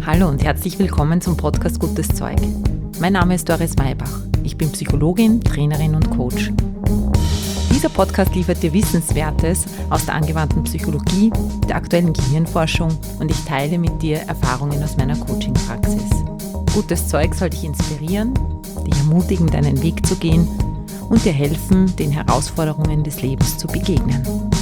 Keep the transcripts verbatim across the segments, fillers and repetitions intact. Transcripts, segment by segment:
Hallo und herzlich willkommen zum Podcast Gutes Zeug. Mein Name ist Doris Maybach. Ich bin Psychologin, Trainerin und Coach. Dieser Podcast liefert dir Wissenswertes aus der angewandten Psychologie, der aktuellen Gehirnforschung und ich teile mit dir Erfahrungen aus meiner Coaching-Praxis. Gutes Zeug soll dich inspirieren, dich ermutigen, deinen Weg zu gehen und dir helfen, den Herausforderungen des Lebens zu begegnen.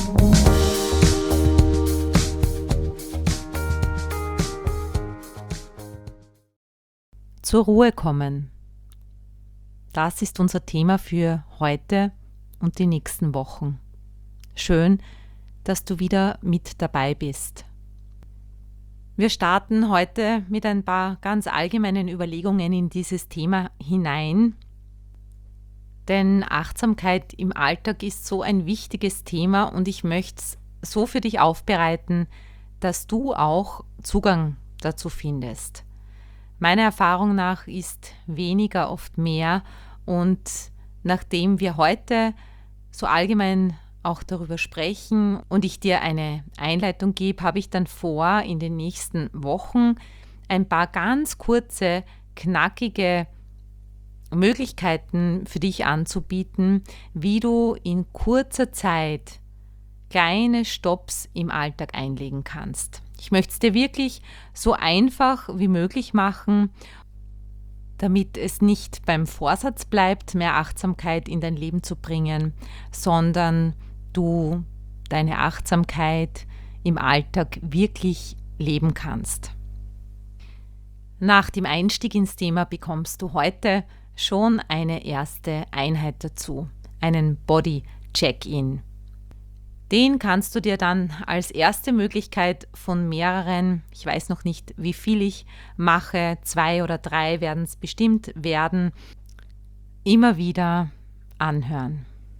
Zur Ruhe kommen. Das ist unser Thema für heute und die nächsten Wochen. Schön, dass du wieder mit dabei bist. Wir starten heute mit ein paar ganz allgemeinen Überlegungen in dieses Thema hinein. Denn Achtsamkeit im Alltag ist so ein wichtiges Thema und ich möchte es so für dich aufbereiten, dass du auch Zugang dazu findest. Meiner Erfahrung nach ist weniger oft mehr und nachdem wir heute so allgemein auch darüber sprechen und ich dir eine Einleitung gebe, habe ich dann vor, in den nächsten Wochen ein paar ganz kurze, knackige Möglichkeiten für dich anzubieten, wie du in kurzer Zeit kleine Stopps im Alltag einlegen kannst. Ich möchte es dir wirklich so einfach wie möglich machen, damit es nicht beim Vorsatz bleibt, mehr Achtsamkeit in dein Leben zu bringen, sondern du deine Achtsamkeit im Alltag wirklich leben kannst. Nach dem Einstieg ins Thema bekommst du heute schon eine erste Einheit dazu, einen Body Check-in. Den kannst du dir dann als erste Möglichkeit von mehreren, ich weiß noch nicht, wie viel ich mache, zwei oder drei werden es bestimmt werden, immer wieder anhören.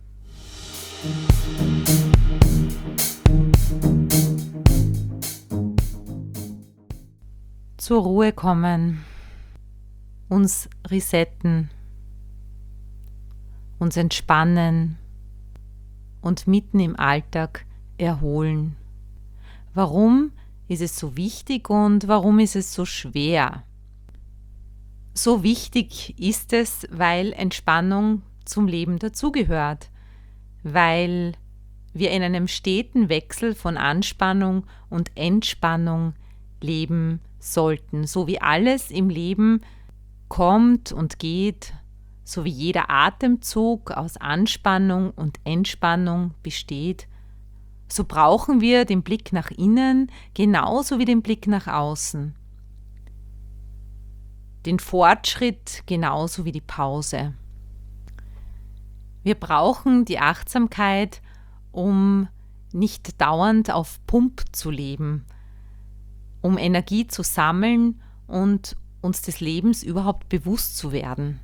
Zur Ruhe kommen, uns resetten, uns entspannen und mitten im Alltag erholen. Warum ist es so wichtig und warum ist es so schwer? So wichtig ist es, weil Entspannung zum Leben dazugehört, weil wir in einem steten Wechsel von Anspannung und Entspannung leben sollten. So wie alles im Leben kommt und geht, so wie jeder Atemzug aus Anspannung und Entspannung besteht, so brauchen wir den Blick nach innen genauso wie den Blick nach außen. Den Fortschritt genauso wie die Pause. Wir brauchen die Achtsamkeit, um nicht dauernd auf Pump zu leben, um Energie zu sammeln und uns des Lebens überhaupt bewusst zu werden.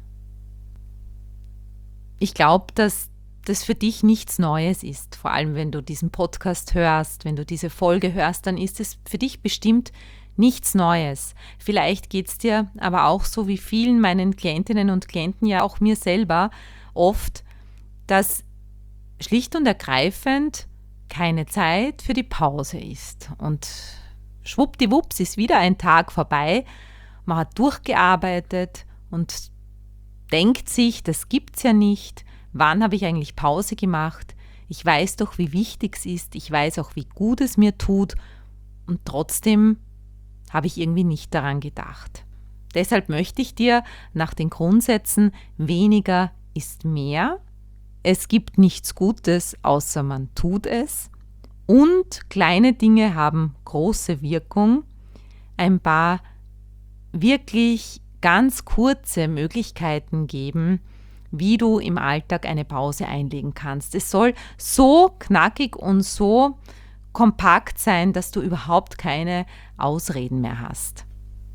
Ich glaube, dass das für dich nichts Neues ist, vor allem wenn du diesen Podcast hörst, wenn du diese Folge hörst, dann ist es für dich bestimmt nichts Neues. Vielleicht geht es dir aber auch so wie vielen meinen Klientinnen und Klienten, ja auch mir selber, oft, dass schlicht und ergreifend keine Zeit für die Pause ist. Und schwuppdiwupps ist wieder ein Tag vorbei, man hat durchgearbeitet und denkt sich, das gibt's ja nicht, wann habe ich eigentlich Pause gemacht? Ich weiß doch, wie wichtig es ist, ich weiß auch, wie gut es mir tut und trotzdem habe ich irgendwie nicht daran gedacht. Deshalb möchte ich dir nach den Grundsätzen weniger ist mehr, es gibt nichts Gutes, außer man tut es und kleine Dinge haben große Wirkung, ein paar wirklich ganz kurze Möglichkeiten geben, wie du im Alltag eine Pause einlegen kannst. Es soll so knackig und so kompakt sein, dass du überhaupt keine Ausreden mehr hast.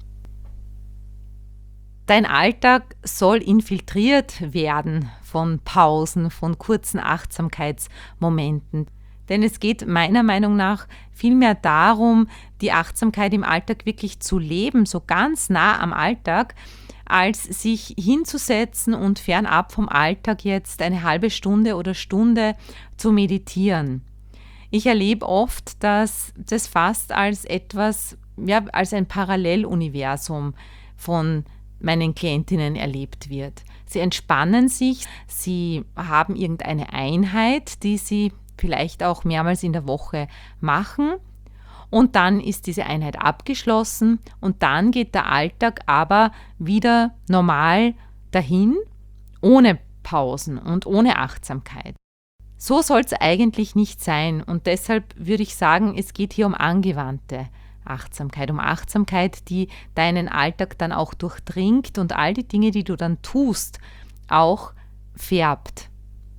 Dein Alltag soll infiltriert werden von Pausen, von kurzen Achtsamkeitsmomenten. Denn es geht meiner Meinung nach vielmehr darum, die Achtsamkeit im Alltag wirklich zu leben, so ganz nah am Alltag, als sich hinzusetzen und fernab vom Alltag jetzt eine halbe Stunde oder Stunde zu meditieren. Ich erlebe oft, dass das fast als etwas ja, als ein Paralleluniversum von meinen Klientinnen erlebt wird. Sie entspannen sich, sie haben irgendeine Einheit, die sie vielleicht auch mehrmals in der Woche machen, und dann ist diese Einheit abgeschlossen und dann geht der Alltag aber wieder normal dahin, ohne Pausen und ohne Achtsamkeit. So soll es eigentlich nicht sein, und deshalb würde ich sagen, es geht hier um angewandte Achtsamkeit, um Achtsamkeit, die deinen Alltag dann auch durchdringt und all die Dinge, die du dann tust, auch färbt.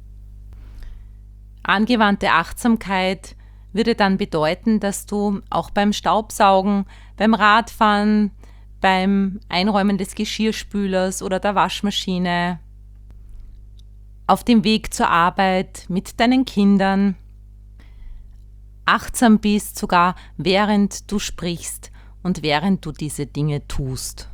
Angewandte Achtsamkeit würde dann bedeuten, dass du auch beim Staubsaugen, beim Radfahren, beim Einräumen des Geschirrspülers oder der Waschmaschine, auf dem Weg zur Arbeit, mit deinen Kindern, achtsam bist, sogar während du sprichst und während du diese Dinge tust.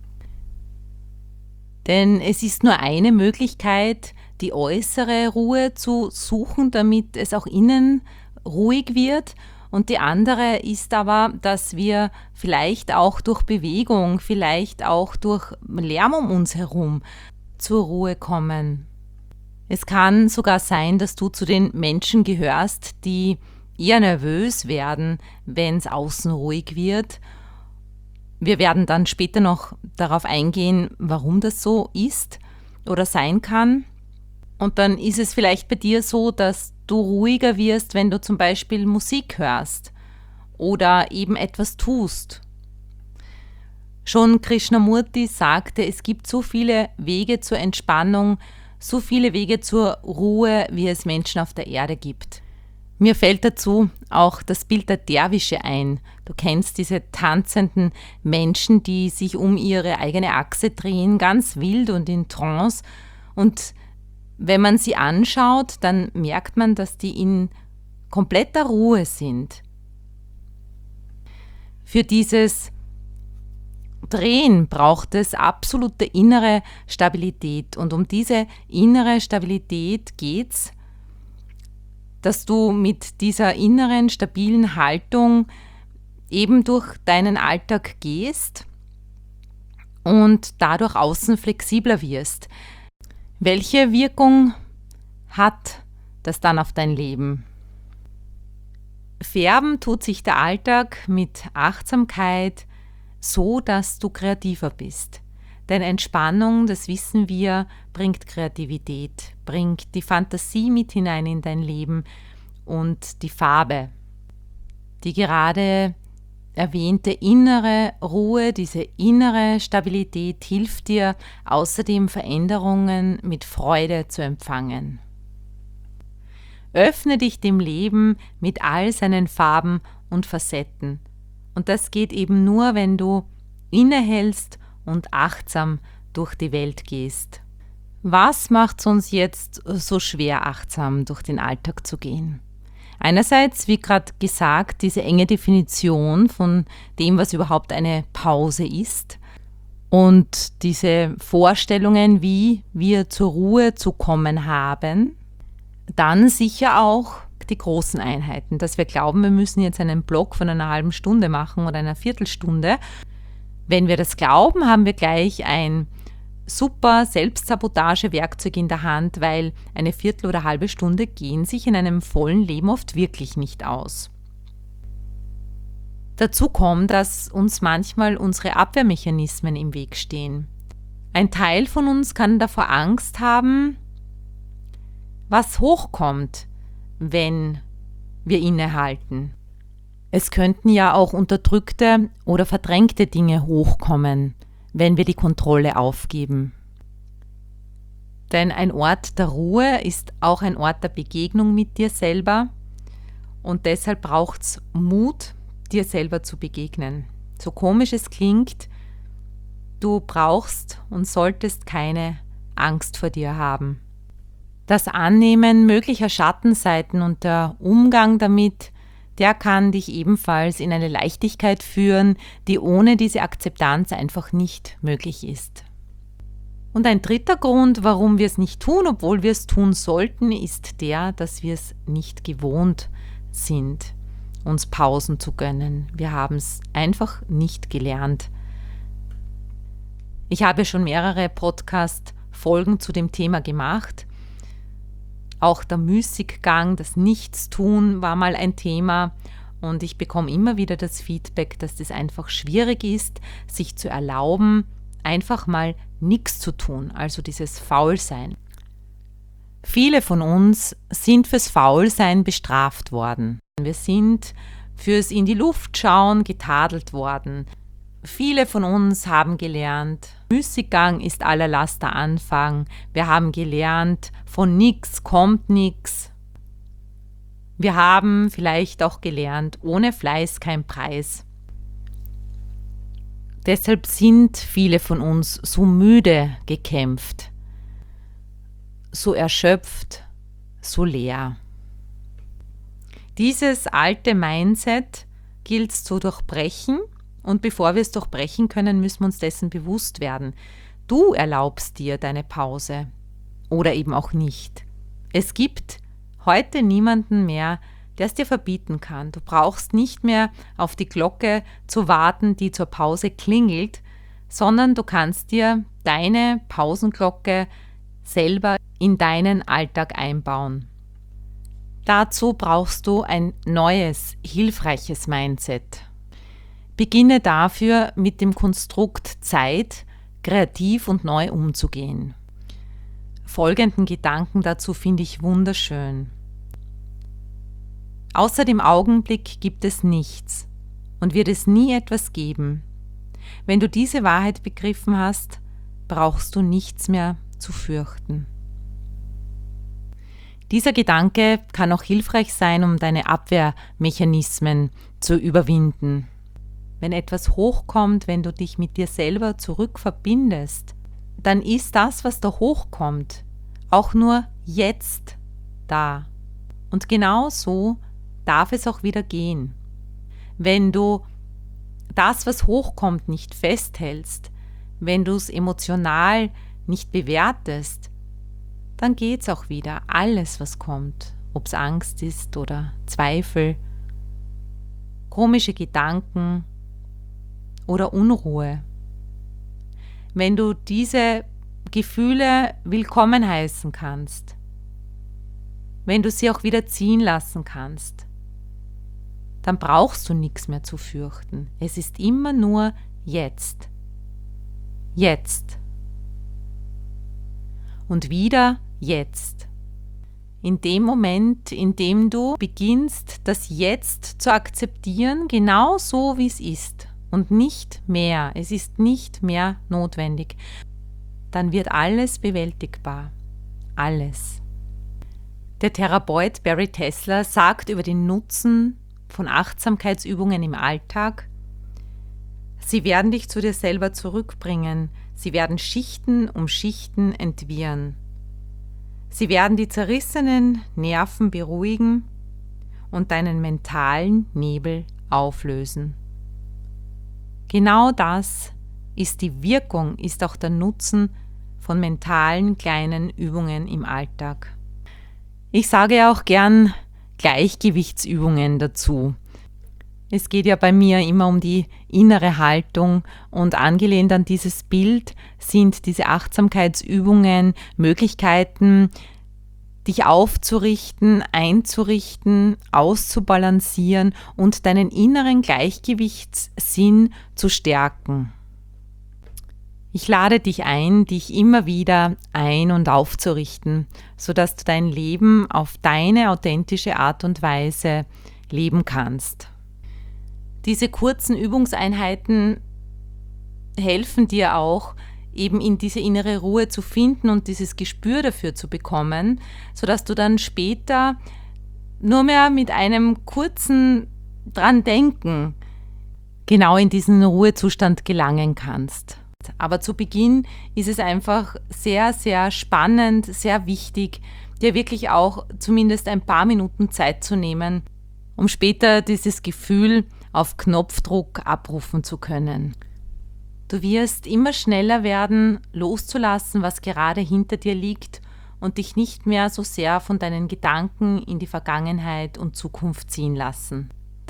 Denn es ist nur eine Möglichkeit, die äußere Ruhe zu suchen, damit es auch innen ruhig wird. Und die andere ist aber, dass wir vielleicht auch durch Bewegung, vielleicht auch durch Lärm um uns herum zur Ruhe kommen. Es kann sogar sein, dass du zu den Menschen gehörst, die eher nervös werden, wenn es außen ruhig wird. Wir werden dann später noch darauf eingehen, warum das so ist oder sein kann. Und dann ist es vielleicht bei dir so, dass du ruhiger wirst, wenn du zum Beispiel Musik hörst oder eben etwas tust. Schon Krishnamurti sagte, es gibt so viele Wege zur Entspannung, so viele Wege zur Ruhe, wie es Menschen auf der Erde gibt. Mir fällt dazu auch das Bild der Derwische ein. Du kennst diese tanzenden Menschen, die sich um ihre eigene Achse drehen, ganz wild und in Trance. Und wenn man sie anschaut, dann merkt man, dass die in kompletter Ruhe sind. Für dieses Drehen braucht es absolute innere Stabilität. Und um diese innere Stabilität geht es, dass du mit dieser inneren, stabilen Haltung eben durch deinen Alltag gehst und dadurch außen flexibler wirst. Welche Wirkung hat das dann auf dein Leben? Färben tut sich der Alltag mit Achtsamkeit so, dass du kreativer bist. Denn Entspannung, das wissen wir, bringt Kreativität, bringt die Fantasie mit hinein in dein Leben und die Farbe. Die gerade erwähnte innere Ruhe, diese innere Stabilität hilft dir außerdem, Veränderungen mit Freude zu empfangen. Öffne dich dem Leben mit all seinen Farben und Facetten. Und das geht eben nur, wenn du innehältst und achtsam durch die Welt gehst. Was macht es uns jetzt so schwer, achtsam durch den Alltag zu gehen? Einerseits, wie gerade gesagt, diese enge Definition von dem, was überhaupt eine Pause ist, und diese Vorstellungen, wie wir zur Ruhe zu kommen haben. Dann sicher auch die großen Einheiten, dass wir glauben, wir müssen jetzt einen Block von einer halben Stunde machen oder einer Viertelstunde. Wenn wir das glauben, haben wir gleich ein super Selbstsabotage-Werkzeug in der Hand, weil eine Viertel oder halbe Stunde gehen sich in einem vollen Leben oft wirklich nicht aus. Dazu kommt, dass uns manchmal unsere Abwehrmechanismen im Weg stehen. Ein Teil von uns kann davor Angst haben, was hochkommt, wenn wir innehalten. Es könnten ja auch unterdrückte oder verdrängte Dinge hochkommen, wenn wir die Kontrolle aufgeben. Denn ein Ort der Ruhe ist auch ein Ort der Begegnung mit dir selber, und deshalb braucht es Mut, dir selber zu begegnen. So komisch es klingt, du brauchst und solltest keine Angst vor dir haben. Das Annehmen möglicher Schattenseiten und der Umgang damit, der kann dich ebenfalls in eine Leichtigkeit führen, die ohne diese Akzeptanz einfach nicht möglich ist. Und ein dritter Grund, warum wir es nicht tun, obwohl wir es tun sollten, ist der, dass wir es nicht gewohnt sind. uns Pausen zu gönnen. Wir haben es einfach nicht gelernt. Ich habe schon mehrere Podcast-Folgen zu dem Thema gemacht. Auch der Müßiggang, das Nichtstun war mal ein Thema. Und ich bekomme immer wieder das Feedback, dass das einfach schwierig ist, sich zu erlauben, einfach mal nichts zu tun, also dieses Faulsein. Viele von uns sind fürs Faulsein bestraft worden. Wir sind fürs in die Luft schauen getadelt worden. Viele von uns haben gelernt, Müßiggang ist aller Laster Anfang. Wir haben gelernt, von nichts kommt nichts. Wir haben vielleicht auch gelernt, ohne Fleiß kein Preis. Deshalb sind viele von uns so müde gekämpft, so erschöpft, so leer. Dieses alte Mindset gilt es zu durchbrechen, und bevor wir es durchbrechen können, müssen wir uns dessen bewusst werden. Du erlaubst dir deine Pause oder eben auch nicht. Es gibt heute niemanden mehr, der es dir verbieten kann. Du brauchst nicht mehr auf die Glocke zu warten, die zur Pause klingelt, sondern du kannst dir deine Pausenglocke selber in deinen Alltag einbauen. Dazu brauchst du ein neues, hilfreiches Mindset. Beginne dafür mit dem Konstrukt Zeit kreativ und neu umzugehen. Folgenden Gedanken dazu finde ich wunderschön. Außer dem Augenblick gibt es nichts und wird es nie etwas geben. Wenn du diese Wahrheit begriffen hast, brauchst du nichts mehr zu fürchten. Dieser Gedanke kann auch hilfreich sein, um deine Abwehrmechanismen zu überwinden. Wenn etwas hochkommt, wenn du dich mit dir selber zurückverbindest, dann ist das, was da hochkommt, auch nur jetzt da. Und genau so darf es auch wieder gehen. Wenn du das, was hochkommt, nicht festhältst, wenn du es emotional nicht bewertest, dann geht es auch wieder. Alles, was kommt, ob es Angst ist oder Zweifel, komische Gedanken oder Unruhe. Wenn du diese Gefühle willkommen heißen kannst, wenn du sie auch wieder ziehen lassen kannst, dann brauchst du nichts mehr zu fürchten. Es ist immer nur jetzt. Jetzt. Und wieder jetzt. In dem Moment, in dem du beginnst, das Jetzt zu akzeptieren, genau so wie es ist und nicht mehr, es ist nicht mehr notwendig, dann wird alles bewältigbar. Alles. Der Therapeut Barry Tesler sagt über den Nutzen von Achtsamkeitsübungen im Alltag: Sie werden dich zu dir selber zurückbringen, sie werden Schichten um Schichten entwirren. Sie werden die zerrissenen Nerven beruhigen und deinen mentalen Nebel auflösen. Genau das ist die Wirkung, ist auch der Nutzen von mentalen kleinen Übungen im Alltag. Ich sage ja auch gern Gleichgewichtsübungen dazu. Es geht ja bei mir immer um die innere Haltung und angelehnt an dieses Bild sind diese Achtsamkeitsübungen Möglichkeiten, dich aufzurichten, einzurichten, auszubalancieren und deinen inneren Gleichgewichtssinn zu stärken. Ich lade dich ein, dich immer wieder ein- und aufzurichten, sodass du dein Leben auf deine authentische Art und Weise leben kannst. Diese kurzen Übungseinheiten helfen dir auch, eben in diese innere Ruhe zu finden und dieses Gespür dafür zu bekommen, sodass du dann später nur mehr mit einem kurzen dran denken genau in diesen Ruhezustand gelangen kannst. Aber zu Beginn ist es einfach sehr, sehr spannend, sehr wichtig, dir wirklich auch zumindest ein paar Minuten Zeit zu nehmen, um später dieses Gefühl auf Knopfdruck abrufen zu können. Du wirst immer schneller werden, loszulassen, was gerade hinter dir liegt und dich nicht mehr so sehr von deinen Gedanken in die Vergangenheit und Zukunft ziehen lassen.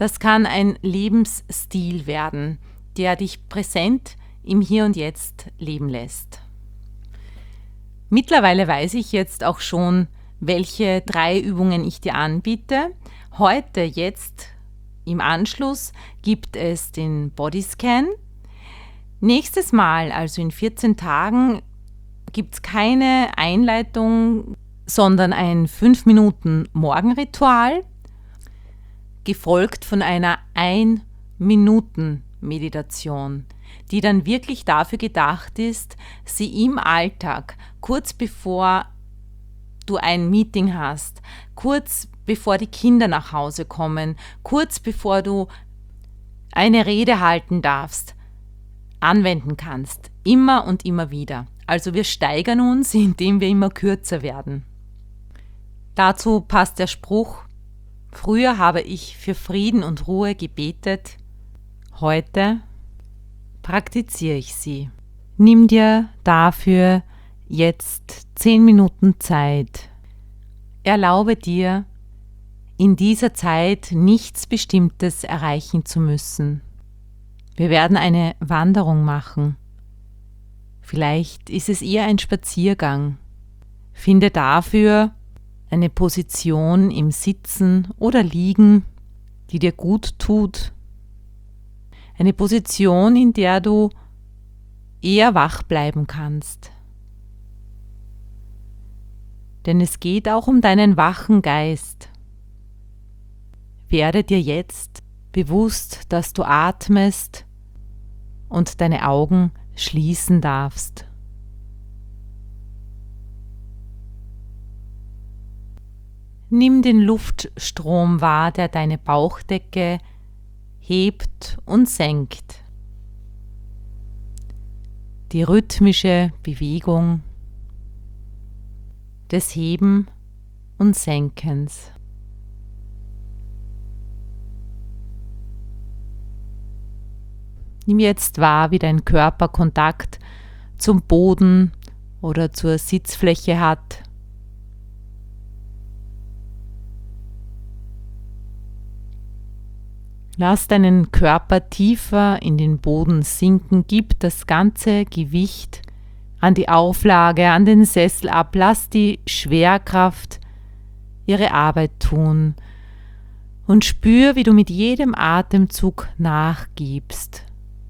Das kann ein Lebensstil werden, der dich präsent im Hier und Jetzt leben lässt. Mittlerweile weiß ich jetzt auch schon, welche drei Übungen ich dir anbiete. Heute, jetzt im Anschluss, gibt es den Bodyscan. Nächstes Mal, also in vierzehn Tagen, gibt es keine Einleitung, sondern ein fünf Minuten Morgenritual, gefolgt von einer ein Minuten Meditation, die dann wirklich dafür gedacht ist, sie im Alltag, kurz bevor du ein Meeting hast, kurz bevor die Kinder nach Hause kommen, kurz bevor du eine Rede halten darfst, anwenden kannst. Immer und immer wieder. Also wir steigern uns, indem wir immer kürzer werden. Dazu passt der Spruch: Früher habe ich für Frieden und Ruhe gebetet, heute praktiziere ich sie. Nimm dir dafür jetzt zehn Minuten Zeit. Erlaube dir, in dieser Zeit nichts Bestimmtes erreichen zu müssen. Wir werden eine Wanderung machen. Vielleicht ist es eher ein Spaziergang. Finde dafür eine Position im Sitzen oder Liegen, die dir gut tut. Eine Position, in der du eher wach bleiben kannst. Denn es geht auch um deinen wachen Geist. Werde dir jetzt bewusst, dass du atmest und deine Augen schließen darfst. Nimm den Luftstrom wahr, der deine Bauchdecke hebt und senkt. Die rhythmische Bewegung des Heben und Senkens. Nimm jetzt wahr, wie dein Körper Kontakt zum Boden oder zur Sitzfläche hat. Lass deinen Körper tiefer in den Boden sinken, gib das ganze Gewicht an die Auflage, an den Sessel ab, lass die Schwerkraft ihre Arbeit tun und spür, wie du mit jedem Atemzug nachgibst.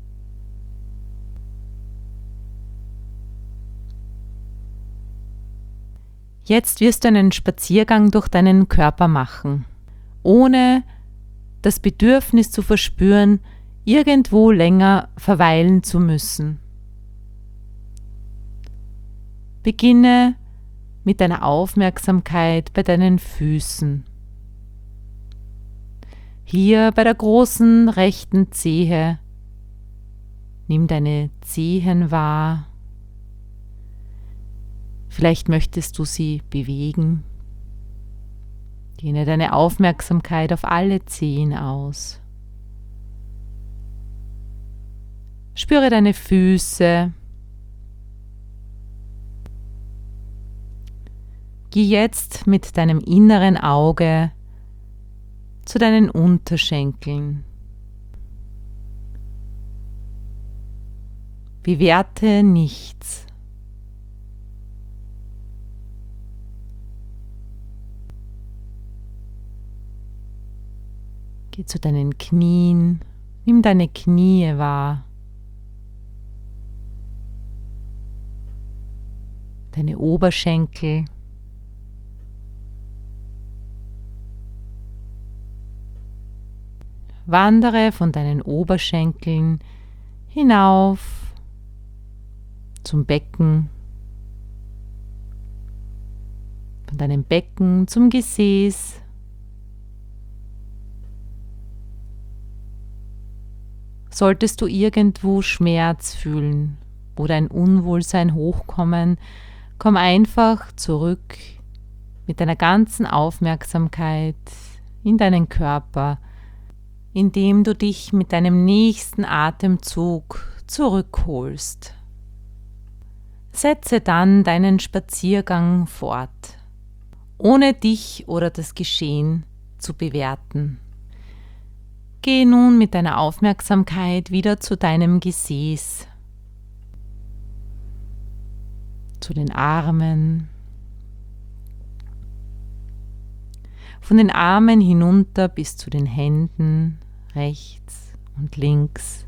Jetzt wirst du einen Spaziergang durch deinen Körper machen, ohne das Bedürfnis zu verspüren, irgendwo länger verweilen zu müssen. Beginne mit deiner Aufmerksamkeit bei deinen Füßen. Hier bei der großen rechten Zehe. Nimm deine Zehen wahr. Vielleicht möchtest du sie bewegen. Dehne deine Aufmerksamkeit auf alle Zehen aus. Spüre deine Füße. Geh jetzt mit deinem inneren Auge zu deinen Unterschenkeln. Bewerte nichts. Geh zu deinen Knien, nimm deine Knie wahr. Deine Oberschenkel. Wandere von deinen Oberschenkeln hinauf zum Becken, von deinem Becken zum Gesäß. Solltest du irgendwo Schmerz fühlen oder ein Unwohlsein hochkommen, komm einfach zurück mit deiner ganzen Aufmerksamkeit in deinen Körper, indem du dich mit deinem nächsten Atemzug zurückholst. Setze dann deinen Spaziergang fort, ohne dich oder das Geschehen zu bewerten. Geh nun mit deiner Aufmerksamkeit wieder zu deinem Gesäß, zu den Armen, von den Armen hinunter bis zu den Händen, rechts und links.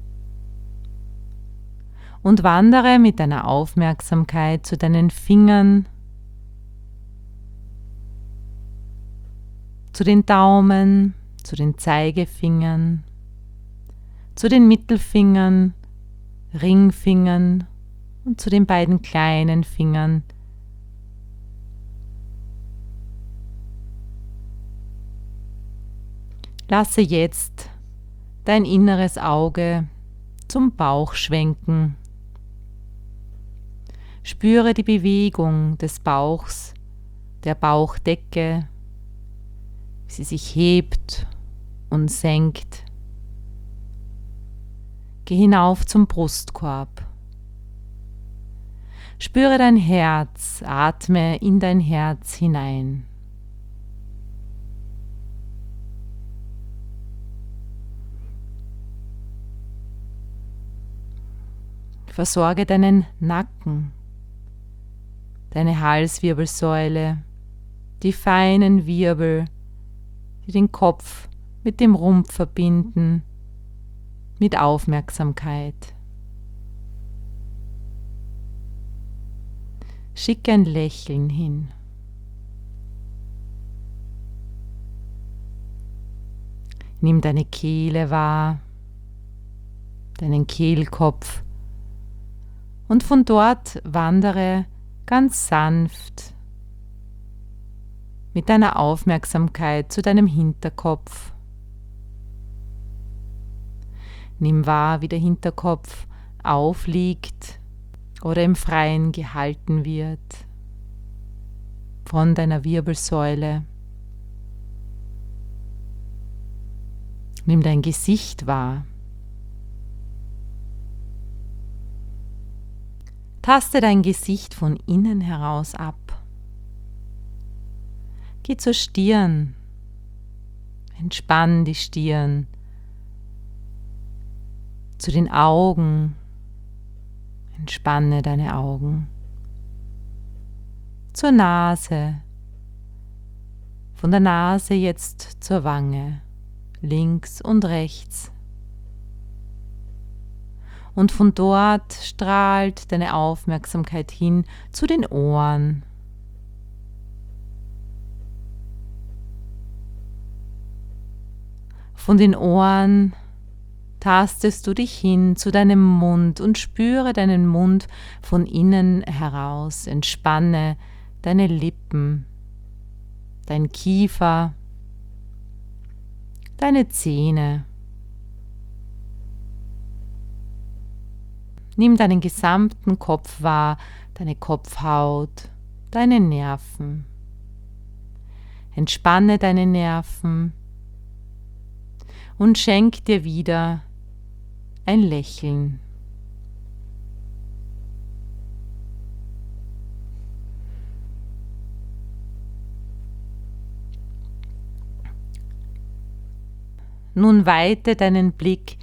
Und wandere mit deiner Aufmerksamkeit zu deinen Fingern, zu den Daumen, zu den Zeigefingern, zu den Mittelfingern, Ringfingern und zu den beiden kleinen Fingern. Lasse jetzt dein inneres Auge zum Bauch schwenken. Spüre die Bewegung des Bauchs, der Bauchdecke, wie sie sich hebt und senkt. Geh hinauf zum Brustkorb. Spüre dein Herz, atme in dein Herz hinein. Versorge deinen Nacken, deine Halswirbelsäule, die feinen Wirbel, die den Kopf mit dem Rumpf verbinden, mit Aufmerksamkeit. Schicke ein Lächeln hin. Nimm deine Kehle wahr, deinen Kehlkopf, und von dort wandere ganz sanft mit deiner Aufmerksamkeit zu deinem Hinterkopf. Nimm wahr, wie der Hinterkopf aufliegt oder im Freien gehalten wird von deiner Wirbelsäule. Nimm dein Gesicht wahr. Taste dein Gesicht von innen heraus ab. Geh zur Stirn. Entspann die Stirn. Zu den Augen. Entspanne deine Augen. Zur Nase. Von der Nase jetzt zur Wange. Links und rechts. Und von dort strahlt deine Aufmerksamkeit hin zu den Ohren. Von den Ohren tastest du dich hin zu deinem Mund und spüre deinen Mund von innen heraus. Entspanne deine Lippen, dein Kiefer, deine Zähne. Nimm deinen gesamten Kopf wahr, deine Kopfhaut, deine Nerven. Entspanne deine Nerven und schenk dir wieder ein Lächeln. Nun weite deinen Blick,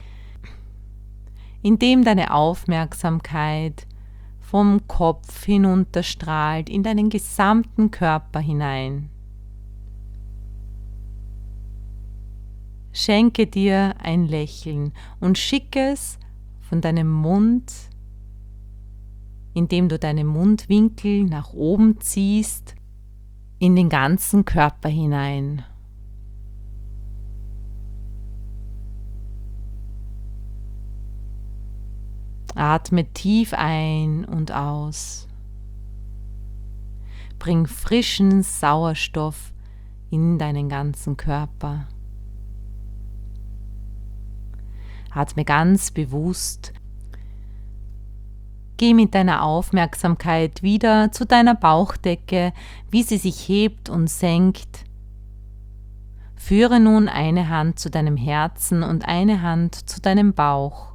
indem deine Aufmerksamkeit vom Kopf hinunterstrahlt in deinen gesamten Körper hinein. Schenke dir ein Lächeln und schicke es von deinem Mund, indem du deine Mundwinkel nach oben ziehst, in den ganzen Körper hinein. Atme tief ein und aus. Bring frischen Sauerstoff in deinen ganzen Körper. Atme ganz bewusst. Geh mit deiner Aufmerksamkeit wieder zu deiner Bauchdecke, wie sie sich hebt und senkt. Führe nun eine Hand zu deinem Herzen und eine Hand zu deinem Bauch.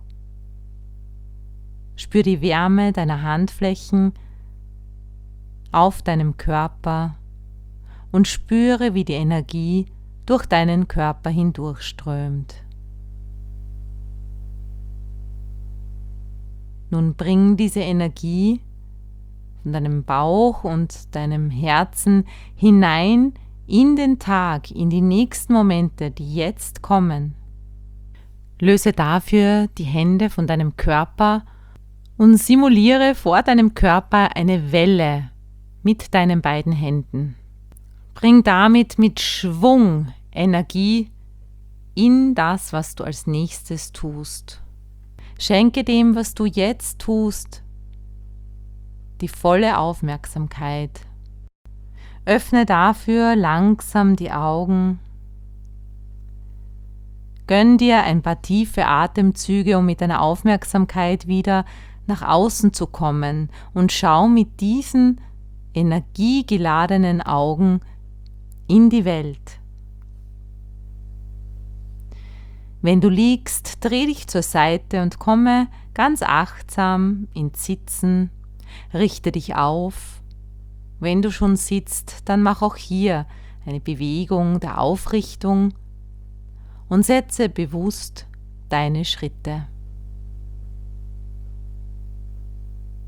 Spür die Wärme deiner Handflächen auf deinem Körper und spüre, wie die Energie durch deinen Körper hindurchströmt. Nun bring diese Energie von deinem Bauch und deinem Herzen hinein in den Tag, in die nächsten Momente, die jetzt kommen. Löse dafür die Hände von deinem Körper und simuliere vor deinem Körper eine Welle mit deinen beiden Händen. Bring damit mit Schwung Energie in das, was du als nächstes tust. Schenke dem, was du jetzt tust, die volle Aufmerksamkeit. Öffne dafür langsam die Augen. Gönn dir ein paar tiefe Atemzüge, um mit deiner Aufmerksamkeit wieder nach außen zu kommen und schau mit diesen energiegeladenen Augen in die Welt. Wenn du liegst, dreh dich zur Seite und komme ganz achtsam ins Sitzen. Richte dich auf. Wenn du schon sitzt, dann mach auch hier eine Bewegung der Aufrichtung und setze bewusst deine Schritte.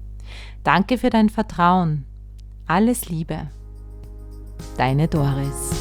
Danke für dein Vertrauen. Alles Liebe. Deine Doris.